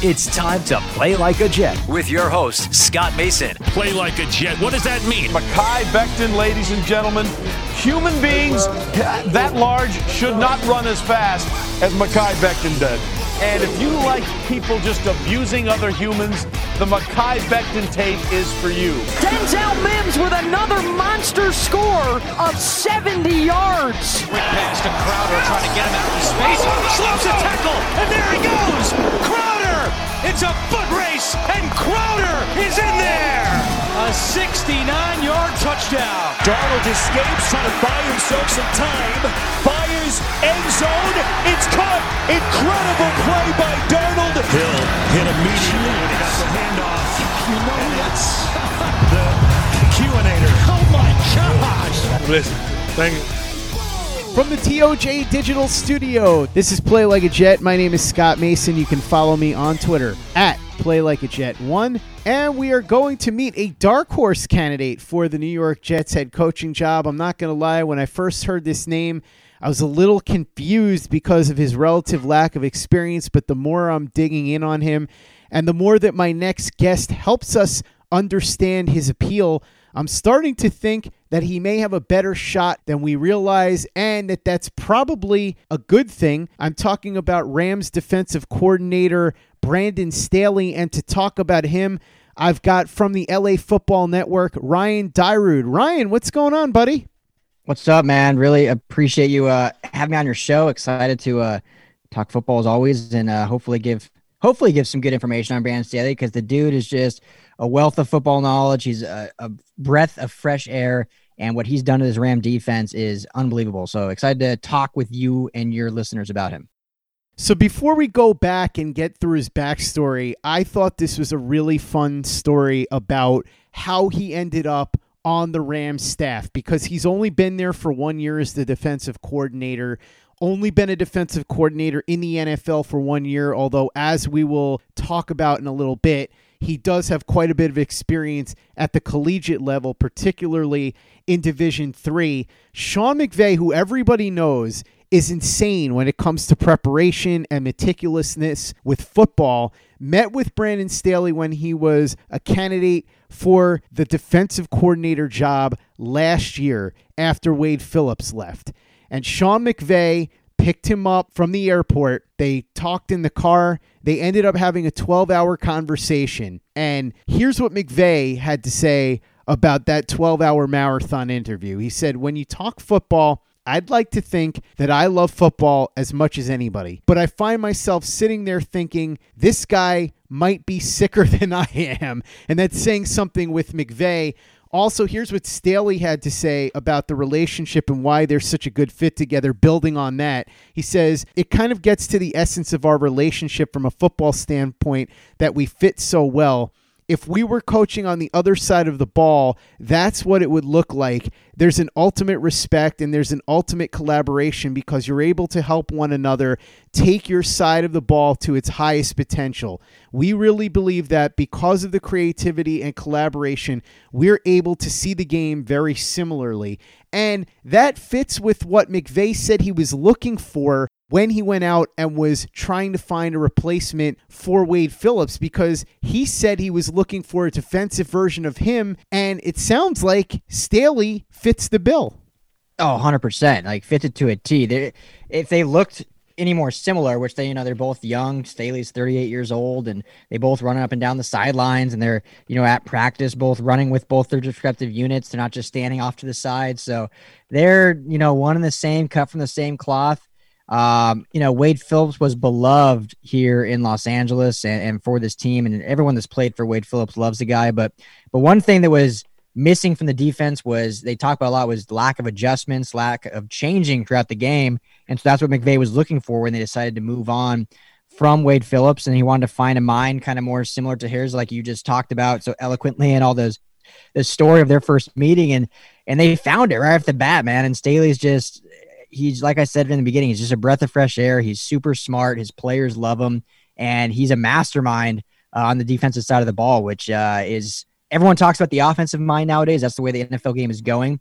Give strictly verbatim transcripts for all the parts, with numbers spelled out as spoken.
It's time to Play Like a Jet with your host, Scott Mason. Play like a Jet. What does that mean? Mekhi Becton, ladies and gentlemen. Human beings that large should not run as fast as Mekhi Becton did. And if you like people just abusing other humans, the Mekhi Becton tape is for you. Denzel Mims with another monster score of seventy yards. Quick pass to Crowder, trying to get him out of space. Slows a tackle, and there he goes. Crowder! It's a foot race, and Crowder is in there. A sixty-nine-yard touchdown. Darnold escapes, trying to buy himself some time. Fires, end zone. It's caught. Incredible play by Darnold. Hill hit immediately when he got the handoff. You know and that's the Q-inator. Oh my gosh. Listen, thank you. From the T O J Digital Studio, this is Play Like a Jet. My name is Scott Mason. You can follow me on Twitter at Play Like a Jet one. And we are going to meet a dark horse candidate for the New York Jets head coaching job. I'm not going to lie, when I first heard this name, I was a little confused because of his relative lack of experience, but the more I'm digging in on him and the more that my next guest helps us understand his appeal, I'm starting to think that he may have a better shot than we realize, and that that's probably a good thing. I'm talking about Rams defensive coordinator Brandon Staley, and to talk about him, I've got from the L A Football Network, Ryan Dyrud. Ryan, what's going on, buddy? What's up, man? Really appreciate you uh, having me on your show. Excited to uh, talk football as always, and uh, hopefully give hopefully give some good information on Brandon Staley, because the dude is just a wealth of football knowledge. He's a, a breath of fresh air, and what he's done to his Ram defense is unbelievable. So excited to talk with you and your listeners about him. So before we go back and get through his backstory, I thought this was a really fun story about how he ended up on the Rams staff, because he's only been there for one year as the defensive coordinator, only been a defensive coordinator in the N F L for one year, although as we will talk about in a little bit, he does have quite a bit of experience at the collegiate level, particularly in Division three. Sean McVay, who everybody knows is insane when it comes to preparation and meticulousness with football, met with Brandon Staley when he was a candidate for the defensive coordinator job last year after Wade Phillips left. And Sean McVay picked him up from the airport. They talked in the car. They ended up having a twelve-hour conversation. And here's what McVay had to say about that twelve-hour marathon interview. He said, "When you talk football, I'd like to think that I love football as much as anybody, but I find myself sitting there thinking this guy might be sicker than I am." And that's saying something with McVay. Also, here's what Staley had to say about the relationship and why they're such a good fit together, building on that. He says, "It kind of gets to the essence of our relationship from a football standpoint that we fit so well. If we were coaching on the other side of the ball, that's what it would look like. There's an ultimate respect and there's an ultimate collaboration because you're able to help one another take your side of the ball to its highest potential. We really believe that because of the creativity and collaboration, we're able to see the game very similarly." And that fits with what McVay said he was looking for when he went out and was trying to find a replacement for Wade Phillips, because he said he was looking for a defensive version of him, and it sounds like Staley fits the bill. Oh, one hundred percent. Like, fits it to a T. They, if they looked any more similar, which they, you know, they're both young. Staley's thirty-eight years old, and they both run up and down the sidelines, and they're, you know, at practice, both running with both their respective units. They're not just standing off to the side. So they're, you know, one and the same, cut from the same cloth. Um, you know, Wade Phillips was beloved here in Los Angeles and, and for this team, and everyone that's played for Wade Phillips loves the guy. But, but one thing that was missing from the defense was, they talk about a lot, was lack of adjustments, lack of changing throughout the game. And so that's what McVay was looking for when they decided to move on from Wade Phillips. And he wanted to find a mind kind of more similar to his, like you just talked about so eloquently, and all those, the story of their first meeting. And, and they found it right off the bat, man. And Staley's just, he's, like I said in the beginning, he's just a breath of fresh air. He's super smart. His players love him, and he's a mastermind uh, on the defensive side of the ball, which uh, is, everyone talks about the offensive mind nowadays. That's the way the N F L game is going.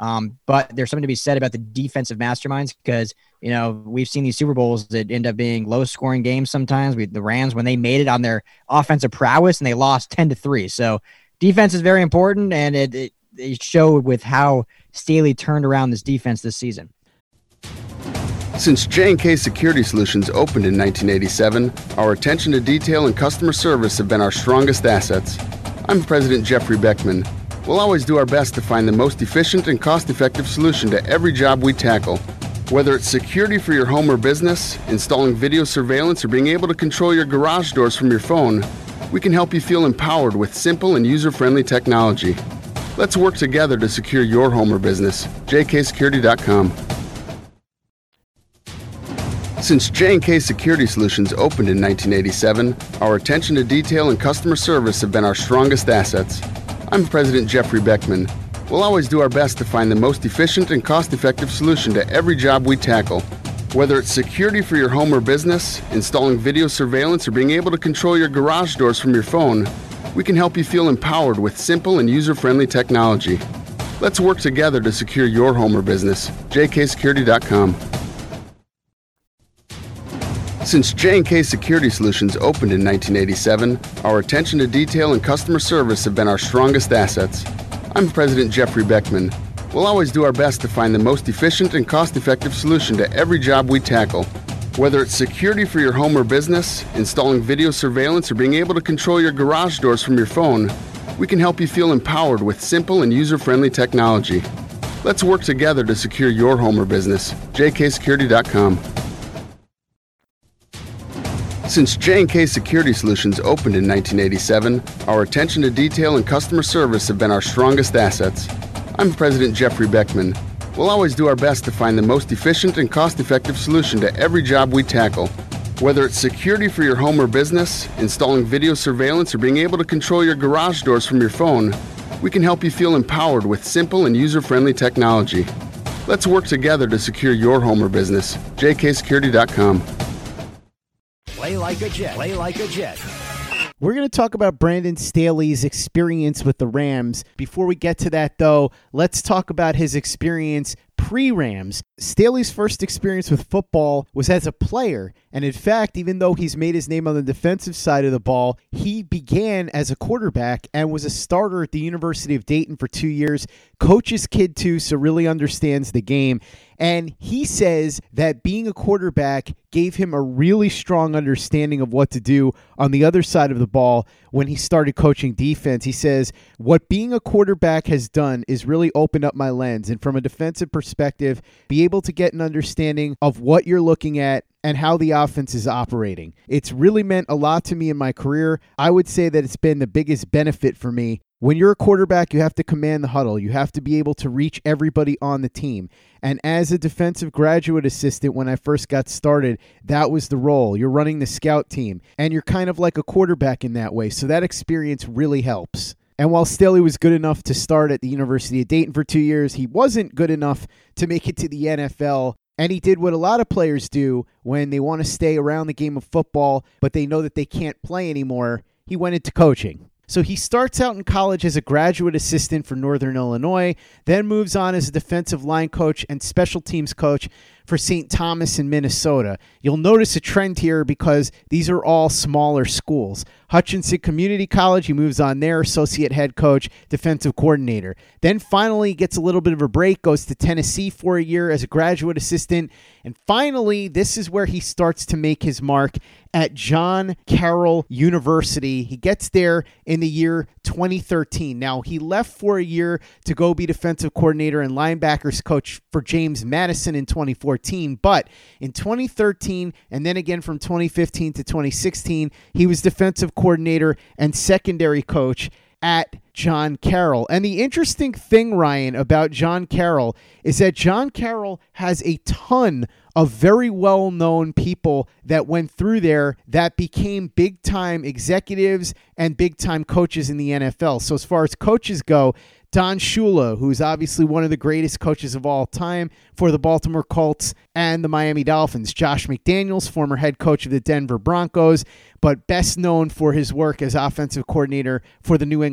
Um, but there's something to be said about the defensive masterminds because, you know, we've seen these Super Bowls that end up being low scoring games sometimes. We, the Rams, when they made it on their offensive prowess and they lost ten to three. So defense is very important, and it, it, it showed with how Staley turned around this defense this season. Since J and K Security Solutions opened in nineteen eighty-seven, our attention to detail and customer service have been our strongest assets. I'm President Jeffrey Beckman. We'll always do our best to find the most efficient and cost-effective solution to every job we tackle. Whether it's security for your home or business, installing video surveillance, or being able to control your garage doors from your phone, we can help you feel empowered with simple and user-friendly technology. Let's work together to secure your home or business. J K security dot com. Since J and K Security Solutions opened in nineteen eighty-seven, our attention to detail and customer service have been our strongest assets. I'm President Jeffrey Beckman. We'll always do our best to find the most efficient and cost-effective solution to every job we tackle. Whether it's security for your home or business, installing video surveillance, or being able to control your garage doors from your phone, we can help you feel empowered with simple and user-friendly technology. Let's work together to secure your home or business. J K security dot com. Since J and K Security Solutions opened in nineteen eighty-seven, our attention to detail and customer service have been our strongest assets. I'm President Jeffrey Beckman. We'll always do our best to find the most efficient and cost-effective solution to every job we tackle. Whether it's security for your home or business, installing video surveillance, or being able to control your garage doors from your phone, we can help you feel empowered with simple and user-friendly technology. Let's work together to secure your home or business. J K security dot com. Since J and K Security Solutions opened in nineteen eighty-seven, our attention to detail and customer service have been our strongest assets. I'm President Jeffrey Beckman. We'll always do our best to find the most efficient and cost-effective solution to every job we tackle. Whether it's security for your home or business, installing video surveillance, or being able to control your garage doors from your phone, we can help you feel empowered with simple and user-friendly technology. Let's work together to secure your home or business. J K security dot com. Play like a Jet. Play like a Jet. We're going to talk about Brandon Staley's experience with the Rams. Before we get to that, though, let's talk about his experience pre-Rams. Staley's first experience with football was as a player, and in fact, even though he's made his name on the defensive side of the ball, he began as a quarterback and was a starter at the University of Dayton for two years. Coach's kid too, so really understands the game. And he says that being a quarterback gave him a really strong understanding of what to do on the other side of the ball when he started coaching defense. He says, what being a quarterback has done is really opened up my lens. And from a defensive perspective, be able to get an understanding of what you're looking at and how the offense is operating. It's really meant a lot to me in my career. I would say that it's been the biggest benefit for me. When you're a quarterback, you have to command the huddle. You have to be able to reach everybody on the team. And as a defensive graduate assistant, when I first got started, that was the role. You're running the scout team, and you're kind of like a quarterback in that way. So that experience really helps. And while Staley was good enough to start at the University of Dayton for two years, he wasn't good enough to make it to the N F L. And he did what a lot of players do when they want to stay around the game of football, but they know that they can't play anymore. He went into coaching. So he starts out in college as a graduate assistant for Northern Illinois, then moves on as a defensive line coach and special teams coach for Saint Thomas in Minnesota. You'll notice a trend here because these are all smaller schools. Hutchinson Community College, he moves on there, associate head coach, defensive coordinator. Then finally gets a little bit of a break, goes to Tennessee for a year as a graduate assistant. And finally, this is where he starts to make his mark at John Carroll University. He gets there in the year twenty thirteen. Now, he left for a year to go be defensive coordinator and linebackers coach for James Madison in twenty fourteen. But in twenty thirteen, and then again from twenty fifteen to twenty sixteen, he was defensive coordinator and secondary coach at John Carroll. And the interesting thing, Ryan, about John Carroll is that John Carroll has a ton of very well-known people that went through there that became big-time executives and big-time coaches in the N F L. So as far as coaches go, Don Shula, who's obviously one of the greatest coaches of all time for the Baltimore Colts and the Miami Dolphins. Josh McDaniels, former head coach of the Denver Broncos, but best known for his work as offensive coordinator for the New England Patriots.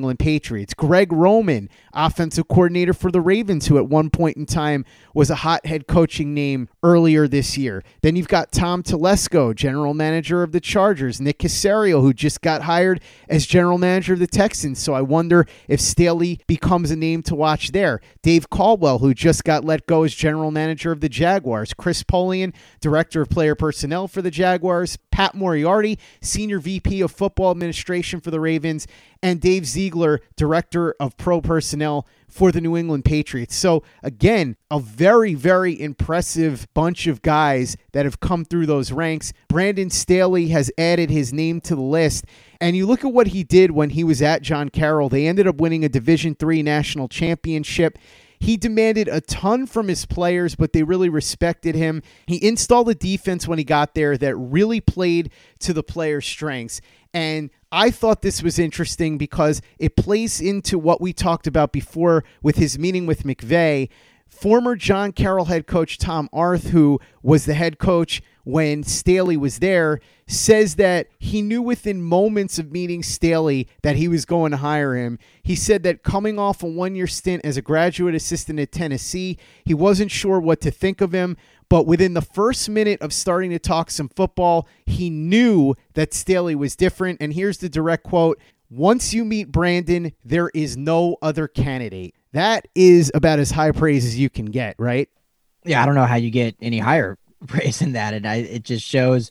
Patriots. Greg Roman, offensive coordinator for the Ravens, who at one point in time was a hot head coaching name earlier this year. Then you've got Tom Telesco, general manager of the Chargers. Nick Caserio, who just got hired as general manager of the Texans. So I wonder if Staley becomes a name to watch there. Dave Caldwell, who just got let go as general manager of the Jaguars. Chris Polian, director of player personnel for the Jaguars. Pat Moriarty, senior V P of football administration for the Ravens. And Dave Ziegler, director of pro personnel for the New England Patriots. So again, a very, very impressive bunch of guys that have come through those ranks. Brandon Staley has added his name to the list. And you look at what he did when he was at John Carroll. They ended up winning a Division three national championship. He demanded a ton from his players, but they really respected him. He installed a defense when he got there that really played to the players' strengths. And I thought this was interesting because it plays into what we talked about before with his meeting with McVay. Former John Carroll head coach Tom Arth, who was the head coach when Staley was there, says that he knew within moments of meeting Staley that he was going to hire him. He said that coming off a one-year stint as a graduate assistant at Tennessee, he wasn't sure what to think of him, but within the first minute of starting to talk some football, he knew that Staley was different. And here's the direct quote: "Once you meet Brandon, there is no other candidate." That is about as high praise as you can get, right? Yeah, I don't know how you get any higher praise than that. And I, it just shows,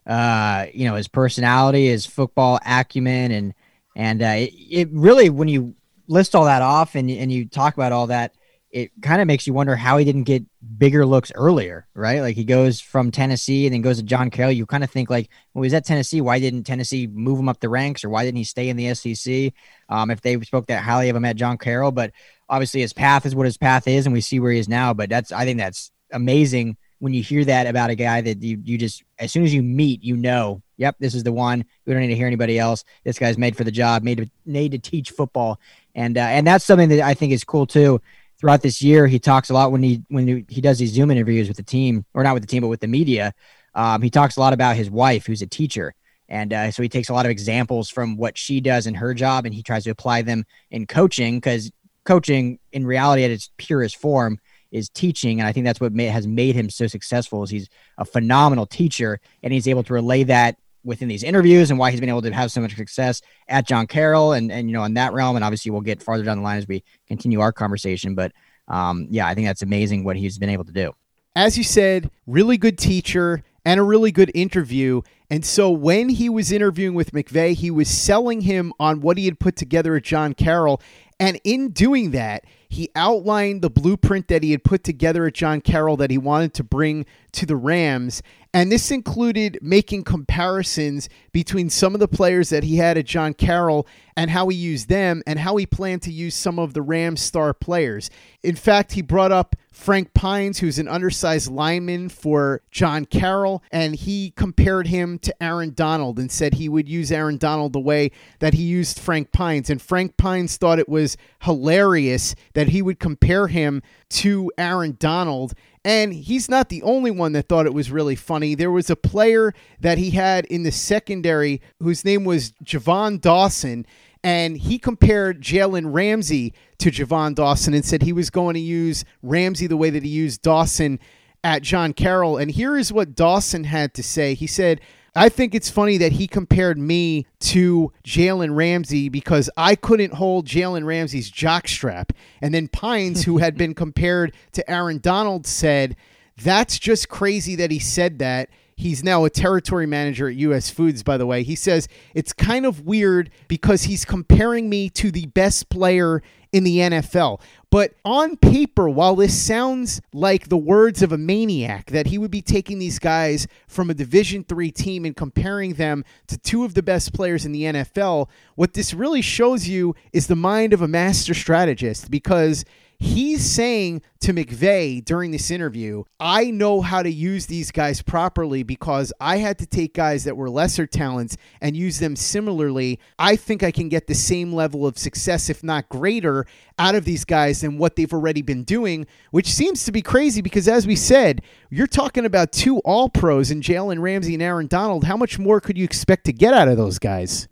uh, you know, his personality, his football acumen, and and uh, it, it really, when you list all that off and and you talk about all that, it kind of makes you wonder how he didn't get bigger looks earlier, right? Like he goes from Tennessee and then goes to John Carroll. You kind of think like, well, he's at Tennessee. Why didn't Tennessee move him up the ranks, or why didn't he stay in the S E C um, if they spoke that highly of him at John Carroll? But obviously his path is what his path is, and we see where he is now. But that's, I think that's amazing when you hear that about a guy that you, you just, as soon as you meet, you know, yep, this is the one. We don't need to hear anybody else. This guy's made for the job, made to, made to teach football. And, uh, and that's something that I think is cool too. Throughout this year, he talks a lot when he when he does these Zoom interviews with the team, or not with the team, but with the media. Um, he talks a lot about his wife, who's a teacher. And uh, so he takes a lot of examples from what she does in her job, and he tries to apply them in coaching, because coaching in reality at its purest form is teaching. And I think that's what may, has made him so successful, is he's a phenomenal teacher, and he's able to relay that within these interviews, and why he's been able to have so much success at John Carroll and, and, you know, in that realm. And obviously we'll get farther down the line as we continue our conversation. But um, yeah, I think that's amazing what he's been able to do. As you said, really good teacher and a really good interview. And so when he was interviewing with McVay, he was selling him on what he had put together at John Carroll. And in doing that, he outlined the blueprint that he had put together at John Carroll that he wanted to bring to the Rams. And this included making comparisons between some of the players that he had at John Carroll and how he used them, and how he planned to use some of the Rams star players. In fact, he brought up Frank Pines, who's an undersized lineman for John Carroll, and he compared him to Aaron Donald and said he would use Aaron Donald the way that he used Frank Pines. And Frank Pines thought it was hilarious that he would compare him to Aaron Donald. And he's not the only one that thought it was really funny. There was a player that he had in the secondary whose name was Javon Dawson, and he compared Jalen Ramsey to Javon Dawson and said he was going to use Ramsey the way that he used Dawson at John Carroll. And here is what Dawson had to say. He said, "I think it's funny that he compared me to Jalen Ramsey because I couldn't hold Jalen Ramsey's jockstrap." And then Pines, who had been compared to Aaron Donald, said, "That's just crazy that he said that." He's now a territory manager at U S Foods, by the way. He says, "It's kind of weird because he's comparing me to the best player in the N F L." But on paper, while this sounds like the words of a maniac, that he would be taking these guys from a Division three team and comparing them to two of the best players in the N F L, what this really shows you is the mind of a master strategist, because he's saying to McVay during this interview, "I know how to use these guys properly because I had to take guys that were lesser talents and use them similarly. I think I can get the same level of success, if not greater, out of these guys than what they've already been doing," which seems to be crazy because, as we said, you're talking about two all-pros in Jalen Ramsey and Aaron Donald. How much more could you expect to get out of those guys?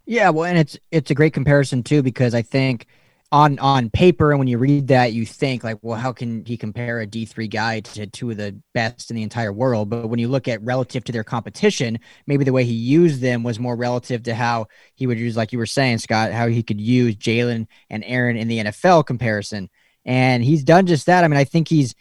Yeah, well, and it's it's a great comparison too, because I think on on paper and when you read that, you think like, well, how can he compare a D three guy to two of the best in the entire world? But when you look at relative to their competition, maybe the way he used them was more relative to how he would use, like you were saying, Scott, how he could use Jalen and Aaron in the N F L comparison. And he's done just that. I mean, I think he's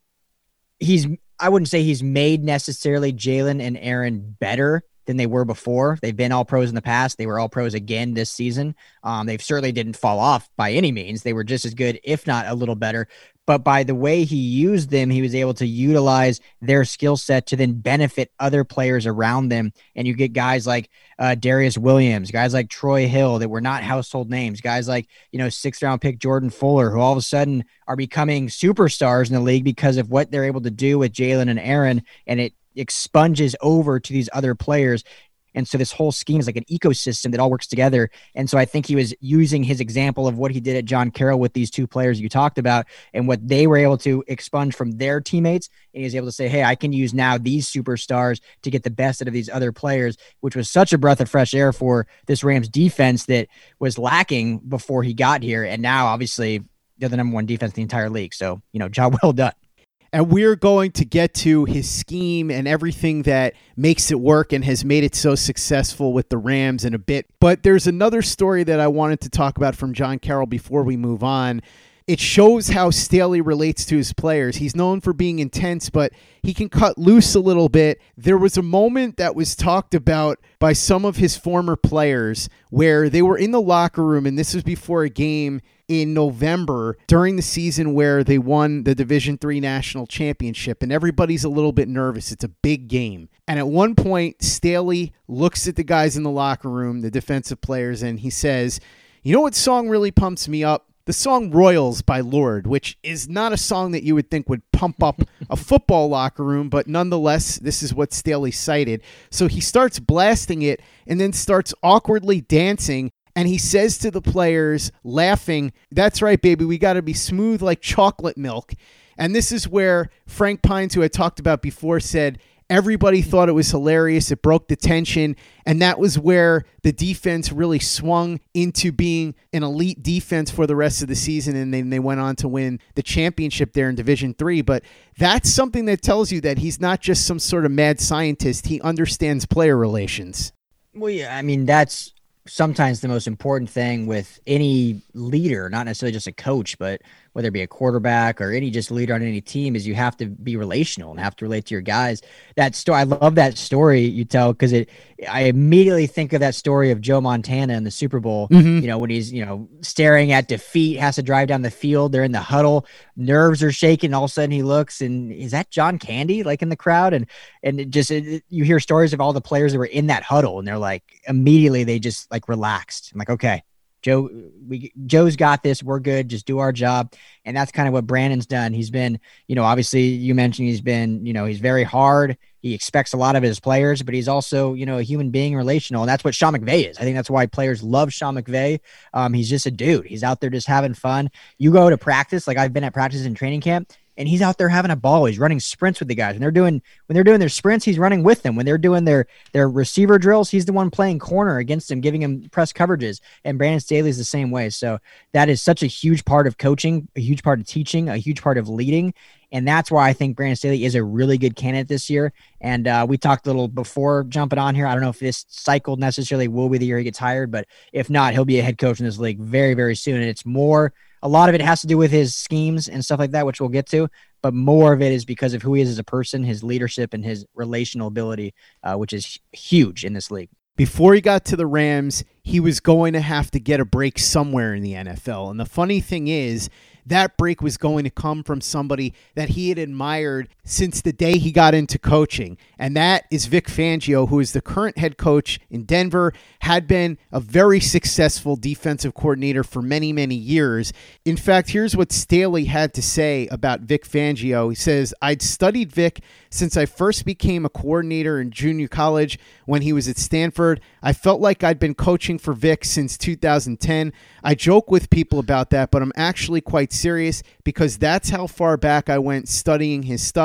he's I wouldn't say he's made necessarily Jalen and Aaron better than they were before. They've been all pros in the past. They were all pros again this season. Um, they certainly didn't fall off by any means. They were just as good, if not a little better. But by the way he used them, he was able to utilize their skill set to then benefit other players around them. And you get guys like uh, Darius Williams, guys like Troy Hill that were not household names, guys like, you know, sixth round pick Jordan Fuller, who all of a sudden are becoming superstars in the league because of what they're able to do with Jalen and Aaron. And it expunges over to these other players. And so this whole scheme is like an ecosystem that all works together. And so I think he was using his example of what he did at John Carroll with these two players you talked about and what they were able to expunge from their teammates. And he was able to say, hey, I can use now these superstars to get the best out of these other players, which was such a breath of fresh air for this Rams defense that was lacking before he got here. And now obviously they're the number one defense in the entire league. So, you know, job well done. And we're going to get to his scheme and everything that makes it work and has made it so successful with the Rams in a bit. But there's another story that I wanted to talk about from John Carroll before we move on. It shows how Staley relates to his players. He's known for being intense, but he can cut loose a little bit. There was a moment that was talked about by some of his former players where they were in the locker room, and this was before a game in November during the season where they won the Division three National Championship, and everybody's a little bit nervous. It's a big game. And at one point, Staley looks at the guys in the locker room, the defensive players, and he says, you know what song really pumps me up? The song Royals by Lorde, which is not a song that you would think would pump up a football locker room, but nonetheless, this is what Staley cited. So he starts blasting it and then starts awkwardly dancing. And he says to the players, laughing, that's right, baby, we got to be smooth like chocolate milk. And this is where Frank Pines, who I talked about before, said everybody thought it was hilarious. It broke the tension. And that was where the defense really swung into being an elite defense for the rest of the season. And then they went on to win the championship there in Division three. But that's something that tells you that he's not just some sort of mad scientist. He understands player relations. Well, yeah, I mean, that's sometimes the most important thing with any leader, not necessarily just a coach, but whether it be a quarterback or any just leader on any team, is you have to be relational and have to relate to your guys. That story, I love that story you tell, because it, I immediately think of that story of Joe Montana in the Super Bowl, mm-hmm. you know, when he's, you know, staring at defeat, has to drive down the field. They're in the huddle, nerves are shaking. All of a sudden he looks and is that John Candy like in the crowd? And, and it just, it, you hear stories of all the players that were in that huddle and they're like, immediately they just like relaxed. I'm like, okay, Joe, we Joe's got this. We're good. Just do our job. And that's kind of what Brandon's done. He's been, you know, obviously you mentioned he's been, you know, he's very hard. He expects a lot of his players, but he's also, you know, a human being, relational. And that's what Sean McVay is. I think that's why players love Sean McVay. Um, he's just a dude. He's out there just having fun. You go to practice, like I've been at practice in training camp, and he's out there having a ball. He's running sprints with the guys. When they're doing when they're doing their sprints, he's running with them. When they're doing their their receiver drills, he's the one playing corner against them, giving them press coverages. And Brandon Staley is the same way. So that is such a huge part of coaching, a huge part of teaching, a huge part of leading. And that's why I think Brandon Staley is a really good candidate this year. And uh, we talked a little before jumping on here. I don't know if this cycle necessarily will be the year he gets hired, but if not, he'll be a head coach in this league very, very soon. And it's more, a lot of it has to do with his schemes and stuff like that, which we'll get to, but more of it is because of who he is as a person, his leadership, and his relational ability, uh, which is huge in this league. Before he got to the Rams, he was going to have to get a break somewhere in the N F L. And the funny thing is, that break was going to come from somebody that he had admired since the day he got into coaching. And that is Vic Fangio, who is the current head coach in Denver, had been a very successful defensive coordinator for many, many years. In fact, here's what Staley had to say about Vic Fangio. He says, I'd studied Vic since I first became a coordinator in junior college when he was at Stanford. I felt like I'd been coaching for Vic since two thousand ten. I joke with people about that, but I'm actually quite serious because that's how far back I went studying his stuff.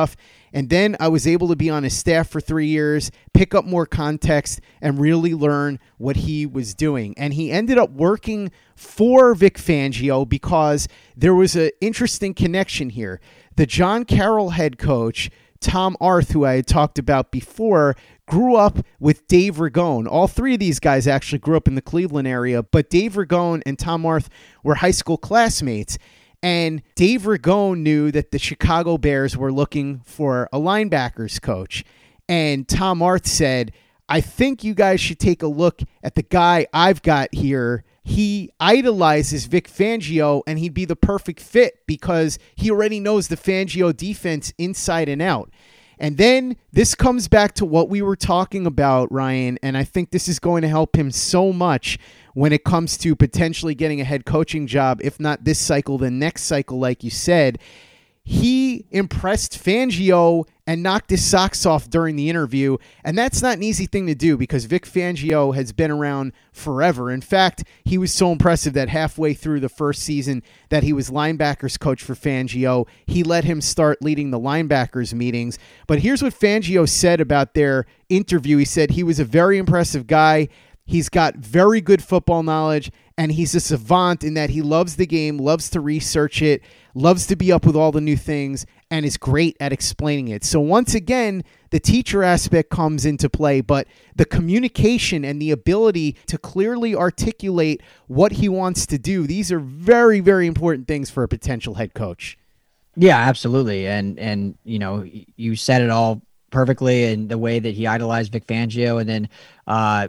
And then I was able to be on his staff for three years, pick up more context, and really learn what he was doing. And he ended up working for Vic Fangio because there was an interesting connection here. The John Carroll head coach, Tom Arth, who I had talked about before, grew up with Dave Ragone. All three of these guys actually grew up in the Cleveland area, but Dave Ragone and Tom Arth were high school classmates. And Dave Ragone knew that the Chicago Bears were looking for a linebackers coach. And Tom Arth said, I think you guys should take a look at the guy I've got here. He idolizes Vic Fangio, and he'd be the perfect fit because he already knows the Fangio defense inside and out. And then this comes back to what we were talking about, Ryan, and I think this is going to help him so much when it comes to potentially getting a head coaching job, if not this cycle, then next cycle, like you said. He impressed Fangio and knocked his socks off during the interview, and that's not an easy thing to do because Vic Fangio has been around forever. In fact, he was so impressive that halfway through the first season that he was linebackers coach for Fangio, he let him start leading the linebackers meetings. But here's what Fangio said about their interview. He said he was a very impressive guy. He's got very good football knowledge, and he's a savant in that he loves the game, loves to research it, loves to be up with all the new things, and is great at explaining it. So once again, the teacher aspect comes into play, but the communication and the ability to clearly articulate what he wants to do, these are very, very important things for a potential head coach. Yeah, absolutely. And, and you know, you said it all perfectly in the way that he idolized Vic Fangio, and then uh,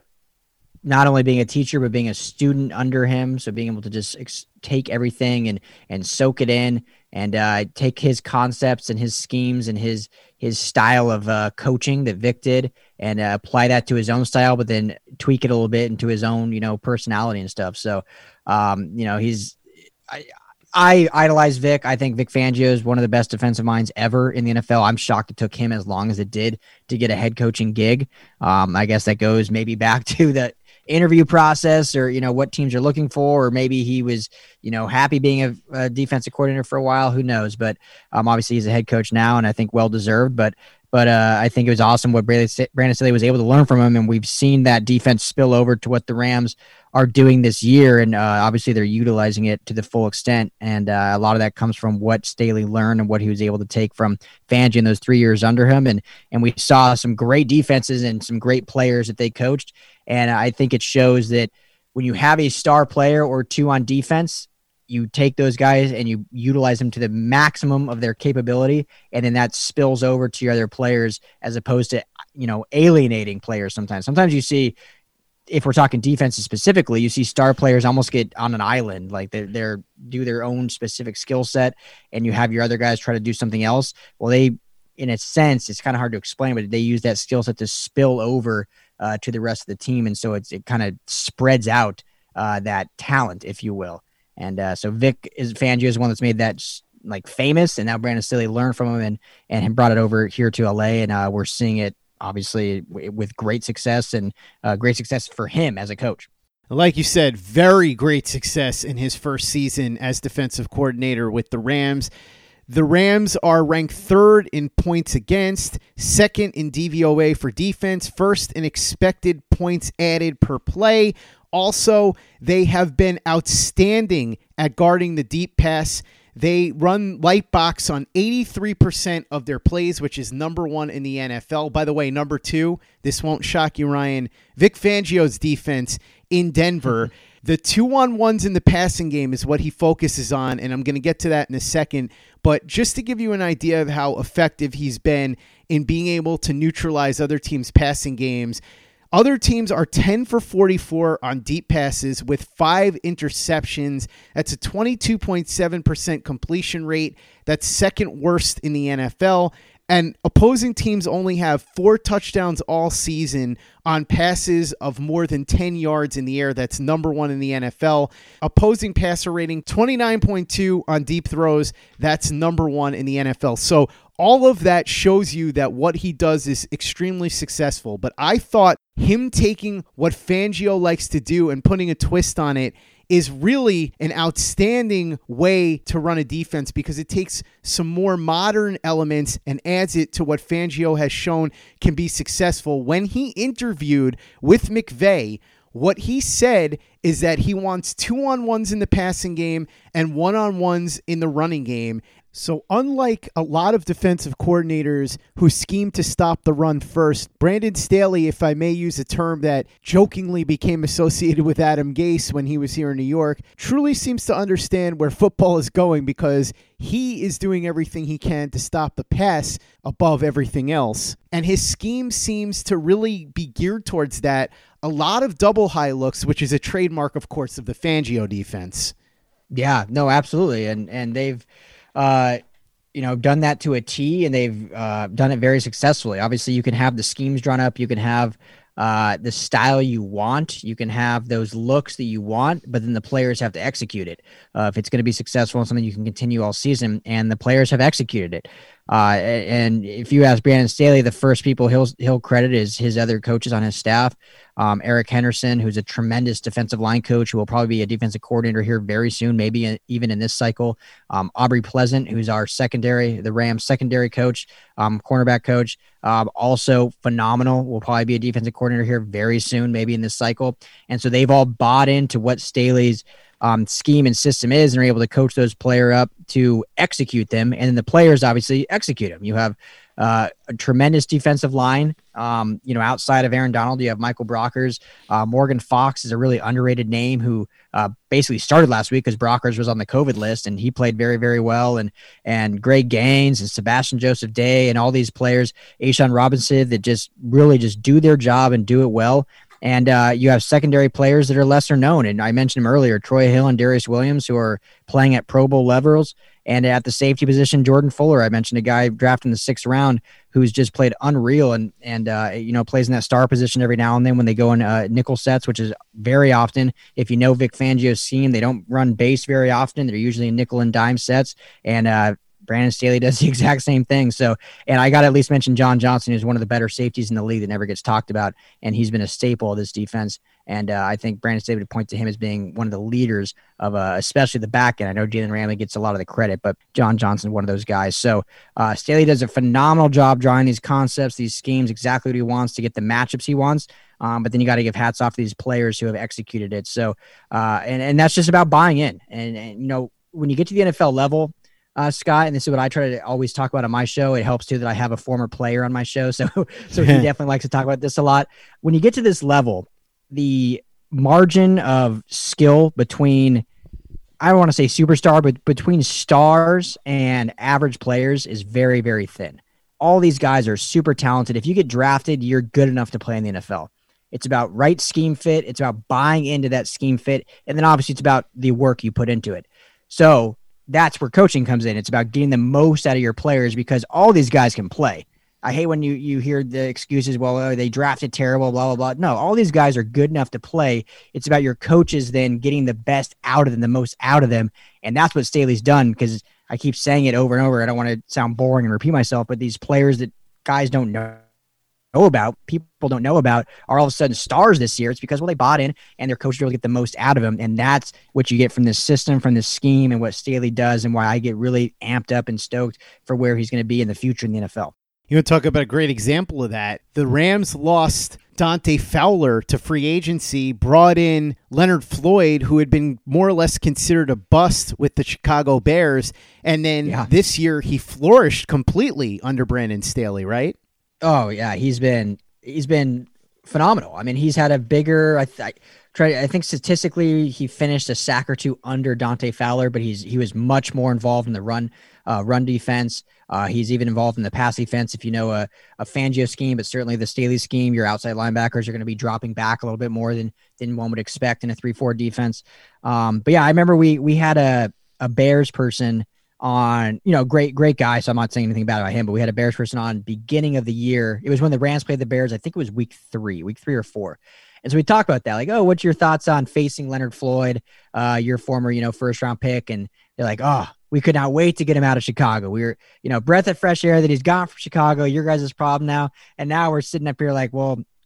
not only being a teacher, but being a student under him. So being able to just ex- take everything and, and soak it in and uh, take his concepts and his schemes and his, his style of uh, coaching that Vic did and uh, apply that to his own style, but then tweak it a little bit into his own, you know, personality and stuff. So, um, you know, he's, I, I idolize Vic. I think Vic Fangio is one of the best defensive minds ever in the N F L. I'm shocked it took him as long as it did to get a head coaching gig. Um, I guess that goes maybe back to the interview process or, you know, what teams are looking for, or maybe he was, you know, happy being a, a defensive coordinator for a while. Who knows? But um, obviously he's a head coach now, and I think well-deserved. But But uh, I think it was awesome what Brandon, Brandon Staley was able to learn from him, and we've seen that defense spill over to what the Rams are doing this year, and uh, obviously they're utilizing it to the full extent, and uh, a lot of that comes from what Staley learned and what he was able to take from Fangio in those three years under him, and and we saw some great defenses and some great players that they coached, and I think it shows that when you have a star player or two on defense, you take those guys and you utilize them to the maximum of their capability, and then that spills over to your other players as opposed to, you know, alienating players sometimes. Sometimes you see, if we're talking defenses specifically, you see star players almost get on an island, like they're, they're do their own specific skill set, and you have your other guys try to do something else. Well, they, in a sense, it's kind of hard to explain, but they use that skill set to spill over uh, to the rest of the team, and so it's, it kind of spreads out uh, that talent, if you will. And uh, so Vic is Fangio is one that's made that like famous, and now Brandon Staley learned from him and and brought it over here to L A, and uh, we're seeing it obviously w- with great success and uh, great success for him as a coach. Like you said, very great success in his first season as defensive coordinator with the Rams. The Rams are ranked third in points against, second in D V O A for defense, first in expected points added per play. Also, they have been outstanding at guarding the deep pass. They run light box on eighty-three percent of their plays, which is number one in the N F L. By the way, number two, this won't shock you, Ryan, Vic Fangio's defense in Denver. The two-on-ones in the passing game is what he focuses on, and I'm going to get to that in a second. But just to give you an idea of how effective he's been in being able to neutralize other teams' passing games, other teams are ten for forty-four on deep passes with five interceptions. That's a twenty-two point seven percent completion rate. That's second worst in the N F L. And opposing teams only have four touchdowns all season on passes of more than ten yards in the air. That's number one in the N F L. Opposing passer rating, twenty-nine point two on deep throws. That's number one in the N F L. So all of that shows you that what he does is extremely successful. But I thought him taking what Fangio likes to do and putting a twist on it is really an outstanding way to run a defense because it takes some more modern elements and adds it to what Fangio has shown can be successful. When he interviewed with McVay, what he said is that he wants two-on-ones in the passing game and one-on-ones in the running game. So unlike a lot of defensive coordinators who scheme to stop the run first, Brandon Staley, if I may use a term that jokingly became associated with Adam Gase when he was here in New York, truly seems to understand where football is going because he is doing everything he can to stop the pass above everything else. And his scheme seems to really be geared towards that. A lot of double high looks, which is a trademark, of course, of the Fangio defense. Yeah, no, absolutely. And and they've Uh, you know, done that to a T, and they've uh, done it very successfully. Obviously, you can have the schemes drawn up, you can have uh, the style you want, you can have those looks that you want, but then the players have to execute it. Uh, if it's going to be successful and something you can continue all season, and the players have executed it. Uh, and if you ask Brandon Staley, the first people he'll he'll credit is his other coaches on his staff. Um, Eric Henderson, who's a tremendous defensive line coach, who will probably be a defensive coordinator here very soon, maybe even in this cycle. Um, Aubrey Pleasant, who's our secondary, the Rams secondary coach, um, cornerback coach, um, also phenomenal. Will probably be a defensive coordinator here very soon, maybe in this cycle. And so they've all bought into what Staley's Um, scheme and system is, and are able to coach those players up to execute them. And then the players obviously execute them. You have uh, a tremendous defensive line. Um, you know, outside of Aaron Donald, you have Michael Brockers. Uh, Morgan Fox is a really underrated name who uh, basically started last week because Brockers was on the COVID list, and he played very, very well. And and Greg Gaines and Sebastian Joseph Day and all these players, Ashawn Robinson, that just really just do their job and do it well. And uh, you have secondary players that are lesser known. And I mentioned them earlier, Troy Hill and Darius Williams, who are playing at Pro Bowl levels. And at the safety position, Jordan Fuller, I mentioned a guy drafted in the sixth round who's just played unreal and, and uh, you know, plays in that star position every now and then when they go in uh, nickel sets, which is very often. If you know Vic Fangio's scheme, they don't run base very often. They're usually in nickel and dime sets. And uh, Brandon Staley does the exact same thing. So, and I got to at least mention John Johnson, who's one of the better safeties in the league that never gets talked about. And he's been a staple of this defense. And uh, I think Brandon Staley would point to him as being one of the leaders of, uh, especially the back end. I know Jalen Ramley gets a lot of the credit, but John Johnson, one of those guys. So uh, Staley does a phenomenal job drawing these concepts, these schemes, exactly what he wants to get the matchups he wants. Um, but then you got to give hats off to these players who have executed it. So, uh, and, and that's just about buying in. And, and, you know, when you get to the N F L level, Uh, Scott, and this is what I try to always talk about on my show. It helps too that I have a former player on my show, so so he definitely likes to talk about this a lot. When you get to this level, the margin of skill between, I don't want to say superstar, but between stars and average players is very, very thin. All these guys are super talented. If you get drafted, you're good enough to play in the N F L. It's about right scheme fit. It's about buying into that scheme fit, and then obviously it's about the work you put into it. So that's where coaching comes in. It's about getting the most out of your players because all these guys can play. I hate when you, you hear the excuses, well, oh, they drafted terrible, blah, blah, blah. No, all these guys are good enough to play. It's about your coaches then getting the best out of them, the most out of them. And that's what Staley's done because I keep saying it over and over. I don't want to sound boring and repeat myself, but these players that guys don't know know about, people don't know about, are all of a sudden stars this year. It's because, well, they bought in and their coaches will get the most out of them. And that's what you get from this system, from this scheme, and what Staley does, and why I get really amped up and stoked for where he's going to be in the future in the N F L. You want to talk about a great example of that? The Rams lost Dante Fowler to free agency, brought in Leonard Floyd, who had been more or less considered a bust with the Chicago Bears. And then yeah. this year he flourished completely under Brandon Staley, right? Oh yeah, he's been he's been phenomenal. I mean, he's had a bigger. I, th- I try. I think statistically, he finished a sack or two under Dante Fowler, but he's he was much more involved in the run uh, run defense. Uh, he's even involved in the pass defense. If you know a, a Fangio scheme, but certainly the Staley scheme, your outside linebackers are going to be dropping back a little bit more than than one would expect in a three four defense. Um, but yeah, I remember we we had a a Bears person on, you know, great, great guy. So I'm not saying anything bad about him, but we had a Bears person on beginning of the year. It was when the Rams played the Bears. I think it was week three, week three or four. And so we talked about that. Like, oh, what's your thoughts on facing Leonard Floyd, uh, your former, you know, first round pick? And they're like, oh, we could not wait to get him out of Chicago. We were, you know, breath of fresh air that he's gone from Chicago. Your guys' problem now. And now we're sitting up here like, well,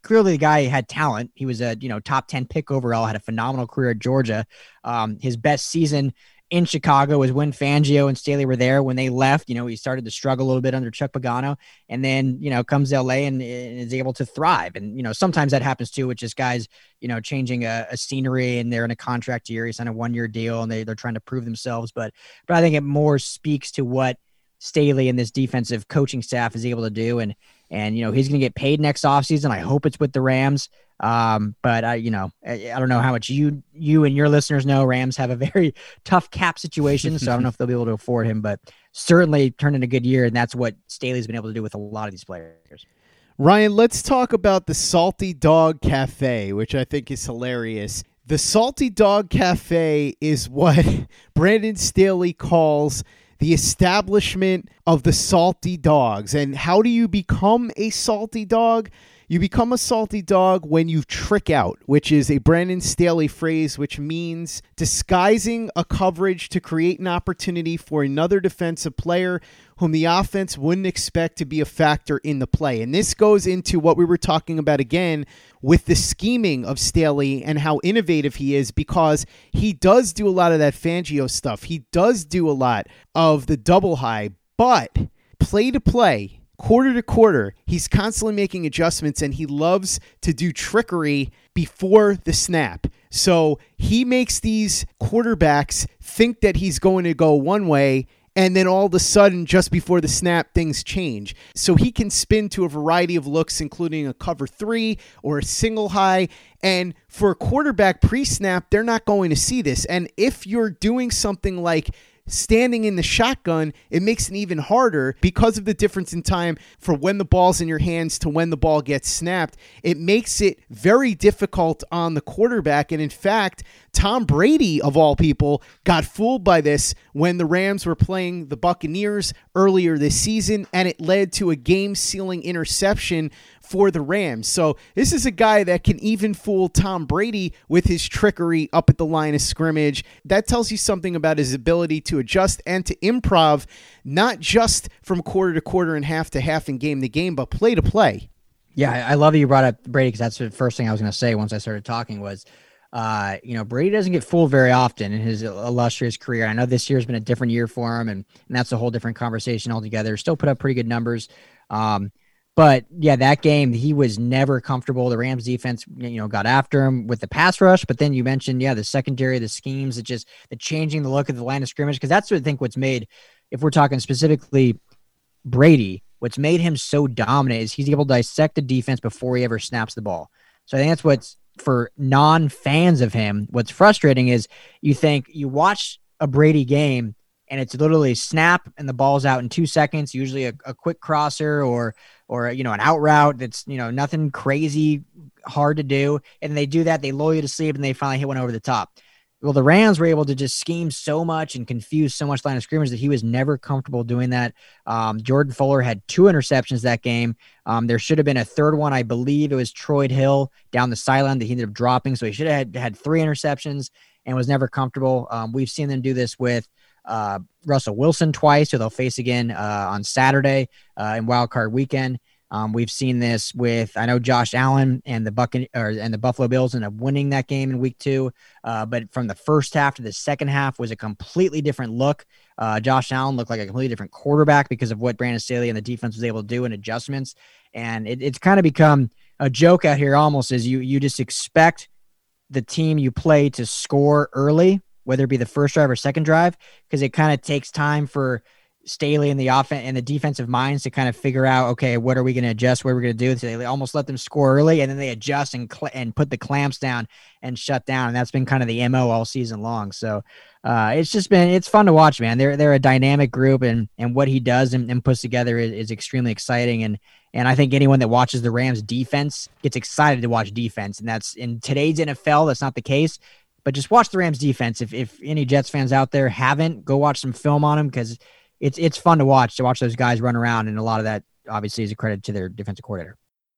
clearly the guy had talent. He was a, you know, top ten pick overall, had a phenomenal career at Georgia. Um, his best season in Chicago was when Fangio and Staley were there. When they left, you know, he started to struggle a little bit under Chuck Pagano, and then, you know, comes L A and, and is able to thrive. And, you know, sometimes that happens too, with just guys, you know, changing a, a scenery, and they're in a contract year, he's on a one year deal, and they, they're trying to prove themselves. But, but I think it more speaks to what Staley and this defensive coaching staff is able to do. And, and, you know, he's going to get paid next offseason. I hope it's with the Rams. Um, but I, you know, I, I don't know how much you, you and your listeners know. Rams have a very tough cap situation, so I don't know if they'll be able to afford him, but certainly turned in a good year. And that's what Staley's been able to do with a lot of these players. Ryan, let's talk about the Salty Dog Cafe, which I think is hilarious. The Salty Dog Cafe is what Brandon Staley calls the establishment of the salty dogs. And how do you become a salty dog? You become a salty dog when you trick out, which is a Brandon Staley phrase, which means disguising a coverage to create an opportunity for another defensive player whom the offense wouldn't expect to be a factor in the play. And this goes into what we were talking about again with the scheming of Staley and how innovative he is, because he does do a lot of that Fangio stuff. He does do a lot of the double high, but play to play, quarter to quarter, he's constantly making adjustments, and he loves to do trickery before the snap. So he makes these quarterbacks think that he's going to go one way, and then all of a sudden, just before the snap, things change. So he can spin to a variety of looks, including a cover three or a single high. And for a quarterback pre-snap, they're not going to see this. And if you're doing something like standing in the shotgun, it makes it even harder because of the difference in time for when the ball's in your hands to when the ball gets snapped. It makes it very difficult on the quarterback. And in fact, Tom Brady, of all people, got fooled by this when the Rams were playing the Buccaneers earlier this season, and it led to a game-sealing interception for the Rams. So this is a guy that can even fool Tom Brady with his trickery up at the line of scrimmage. That tells you something about his ability to adjust and to improv, not just from quarter to quarter and half to half and game to game, but play to play. Yeah, I love that you brought up Brady, because that's the first thing I was going to say once I started talking was, uh, you know, Brady doesn't get fooled very often in his illustrious career. I know this year's been a different year for him, and, and that's a whole different conversation altogether. Still put up pretty good numbers. Um, But yeah, that game, he was never comfortable. The Rams defense, you know, got after him with the pass rush. But then you mentioned, yeah, the secondary, the schemes, it just the changing the look of the line of scrimmage. Because that's what I think what's made, if we're talking specifically Brady, what's made him so dominant is he's able to dissect the defense before he ever snaps the ball. So I think that's what's, for non-fans of him, what's frustrating is you think you watch a Brady game and it's literally snap and the ball's out in two seconds, usually a, a quick crosser or, or, you know, an out route that's, you know, nothing crazy hard to do. And they do that. They lull you to sleep and they finally hit one over the top. Well, the Rams were able to just scheme so much and confuse so much line of scrimmage that he was never comfortable doing that. Um, Jordan Fuller had two interceptions that game. Um, there should have been a third one. I believe it was Troy Hill down the sideline that he ended up dropping. So he should have had, had three interceptions and was never comfortable. Um, we've seen them do this with uh, Russell Wilson twice, who they'll face again uh, on Saturday uh, in Wild Card Weekend. Um, we've seen this with, I know Josh Allen and the Buccan- or, and the Buffalo Bills ended up winning that game in week two. Uh, but from the first half to the second half was a completely different look. Uh, Josh Allen looked like a completely different quarterback because of what Brandon Staley and the defense was able to do in adjustments. And it, it's kind of become a joke out here almost, is you, you just expect the team you play to score early, whether it be the first drive or second drive, because it kind of takes time for Staley and the offense and the defensive minds to kind of figure out, okay, what are we going to adjust? What are we going to do? So they almost let them score early, and then they adjust and cl- and put the clamps down and shut down. And that's been kind of the M O all season long. So uh, it's just been, it's fun to watch, man. They're, they're a dynamic group, and, and what he does and, and puts together is, is extremely exciting. And, and I think anyone that watches the Rams defense gets excited to watch defense. And that's in today's N F L. That's not the case, but just watch the Rams defense. If, if any Jets fans out there haven't, go watch some film on them, because It's it's fun to watch, to watch those guys run around, and a lot of that obviously is a credit to their defensive coordinator.